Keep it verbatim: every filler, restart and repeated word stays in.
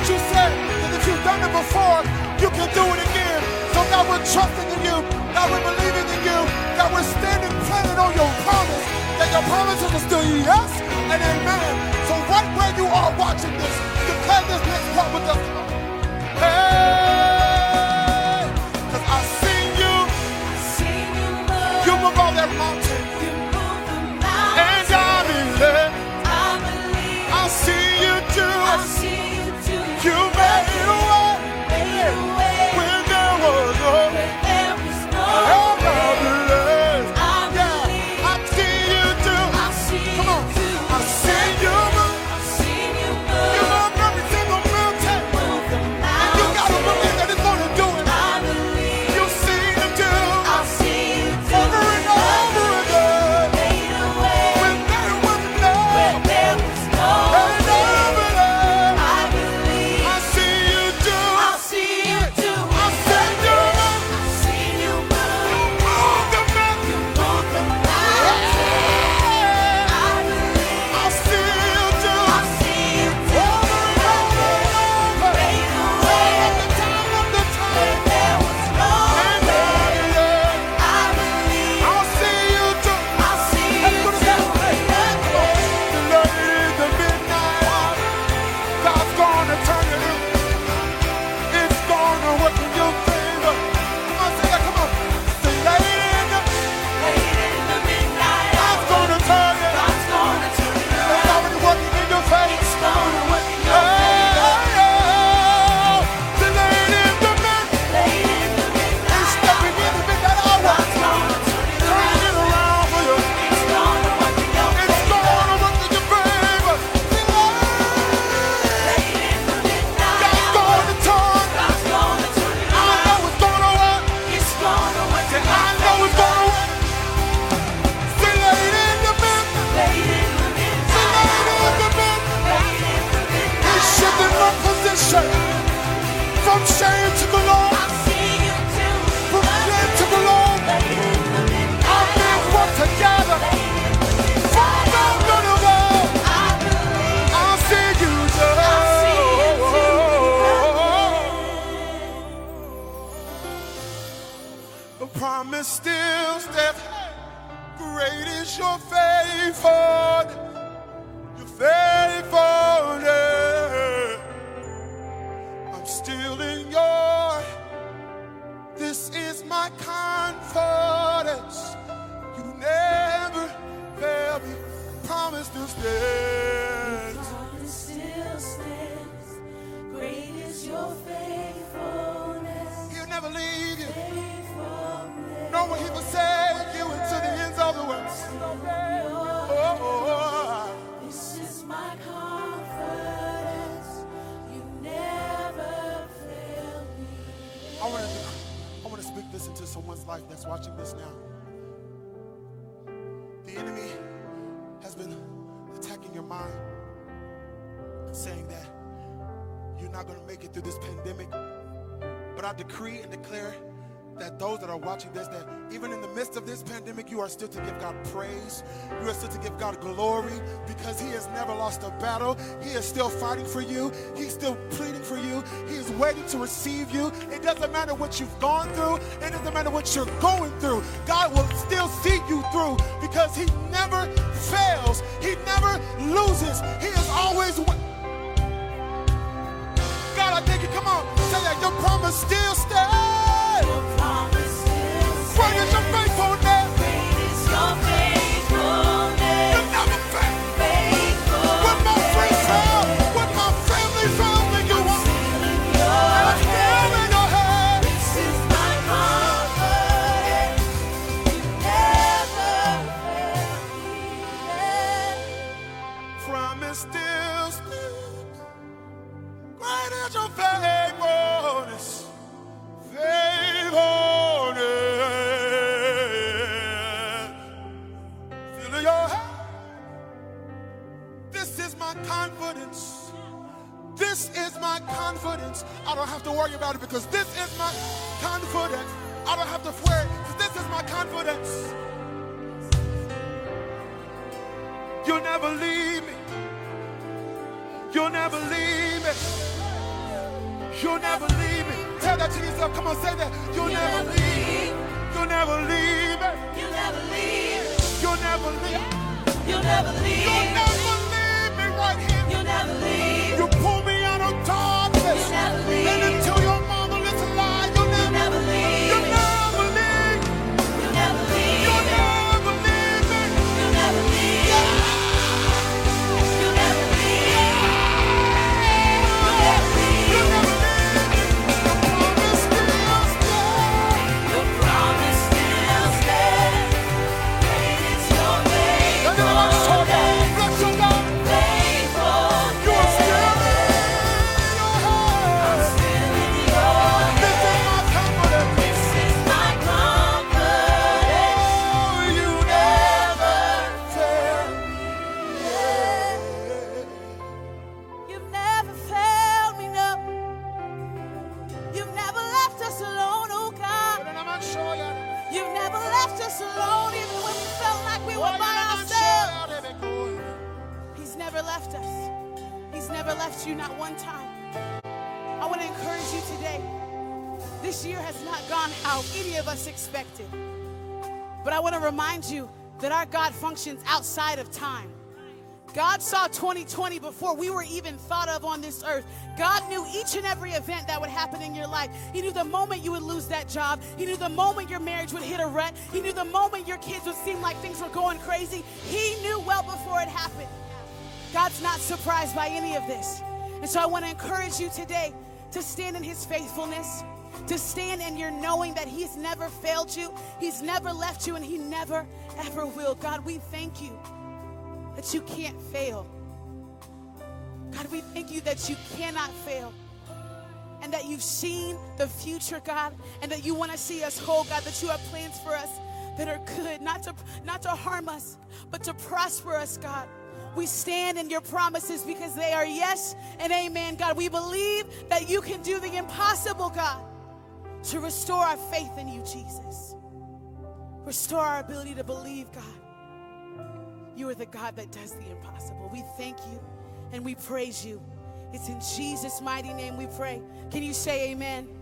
what you said, that if you've done it before, you can do it again. So God, we're trusting in you. God, we're believing in you. God, we're standing planted on your promise. That your promises are still yes and amen. So right where you are watching this, declare this next part with us. Hey, because I see you. I see you move. You move all that mountain. You move the mountain. And I believe. I believe. I see you do. I see you do. You made a way. Made a way. When there was no. When there was no. Oh, I believe. I believe. Yeah, I see you do. I see Come on. You do. I see you move. I see you move. You move every single mountain. Move the mountain. And you gotta believe that it's gonna do it. I believe. You see you do. I see you do. Over and over again. Made a way. When there was no. When there was no. And I believe. I believe. I see you do. I see you do. I see you move. I see you move. You move the mountain. You move the mountain. I believe. I see you do. I see you do. Over and over and over. Made a way. At the time of the time. When there was no And I believe. I believe. I see you do. I see you do. The lady in the midnight hour. God's gonna turn it in. It's gonna work in your favor. Come on, say that. Come on. Say lady in the Late in the midnight God's hour. gonna turn it. God's gonna turn it It's around. already working in your favor. It's gonna work in your Hey, favor. hey, The lady in the midnight. Late in the He's midnight stepping in hour. the midnight hour. God's gonna turn it Turn around. it around for you. It's gonna work in your It's favor. gonna work in your favor. Say, Late in the midnight God's hour. gonna turn. God's gonna turn it I around. know it's gonna work. It's gonna work Say, in your I know it's favor. gonna work. Say, late in the midnight. Late in the Say, midnight late in hour. the midnight. Late in the midnight He's shifting my position from shame to glory. I see you do. From shame to glory. Late in the midnight Our things work together. Late in the midnight For the good of all. I believe. I see you do. I see you do. The promise still stands. Great is your faithfulness. Your faithfulness. I'm still in your. This is my confidence. You never fail me. Promise to stand. Promise still stands. Great is your faithfulness. He'll never leave you. Faithfulness. Nor will he forsake you until the ends of the world. Oh, oh, oh. This is my confidence. You never fail me. I want to, I want to speak this into someone's life that's watching this now. The enemy has been attacking your mind, saying that you're not going to make it through this pandemic. But I decree and declare that those that are watching this, that even in the midst of this pandemic, you are still to give God praise. You are still to give God glory, because he has never lost a battle. He is still fighting for you. He's still pleading for you. He is waiting to receive you. It doesn't matter what you've gone through. It doesn't matter what you're going through. God will still see you through, because he never fails. He never loses. He is always wi- God, I thank you. Come on, say that your promise still stands. Your promise still Great is your faithfulness. Great is your faithfulness. You never fail. Faithful. When my friends fail, when my family fails, then you won't. And I'm still in your hand. This is my confidence. You never fail me. Promise still stands. Great is your faithfulness. Faithfulness. Still in your hand. This is my confidence. This is my confidence. I don't have to worry about it, because this is my confidence. I don't have to worry, because this is my confidence. You'll never leave me. You'll never leave me. You'll never leave me. Tell that to yourself. Come on, say that. You'll You never never leave me. leave. You'll never leave me. You never leave. You'll never leave. You never leave. You'll never leave me right here. You never leave. You pull me out of darkness. You never leave. And until your mama is alive, you'll You never, never leave. you'll never leave. You never leave. You'll never leave me. You never leave. You never leave. You never leave. You'll never leave me. The promise still stands. Your promise still stands. Great is your And then I saw that. faithfulness. Bless your God. Faithfulness. You are still in your hands. Still in your This is my confidence. This is my confidence. Oh, you never fail me. You've never failed me, no. You've never left us alone, oh God. And I'm not sure yet. You've never left us alone, even when we felt like we were by ourselves. He's never left us. He's never left you, not one time. I want to encourage you today. This year has not gone how any of us expected. But I want to remind you that our God functions outside of time. God saw twenty twenty before we were even thought of on this earth. God knew each and every event that would happen in your life. He knew the moment you would lose that job. He knew the moment your marriage would hit a rut. He knew the moment your kids would seem like things were going crazy. He knew well before it happened. God's not surprised by any of this. And so I want to encourage you today to stand in his faithfulness, to stand in your knowing that he's never failed you, he's never left you, and he never, ever will. God, we thank you that you can't fail. God, we thank you that you cannot fail, and that you've seen the future, God, and that you want to see us whole, God, that you have plans for us that are good, not to, not to harm us, but to prosper us, God. We stand in your promises because they are yes and amen, God. We believe that you can do the impossible, God, to restore our faith in you, Jesus. Restore our ability to believe, God. You are the God that does the impossible. We thank you and we praise you. It's in Jesus' mighty name we pray. Can you say amen?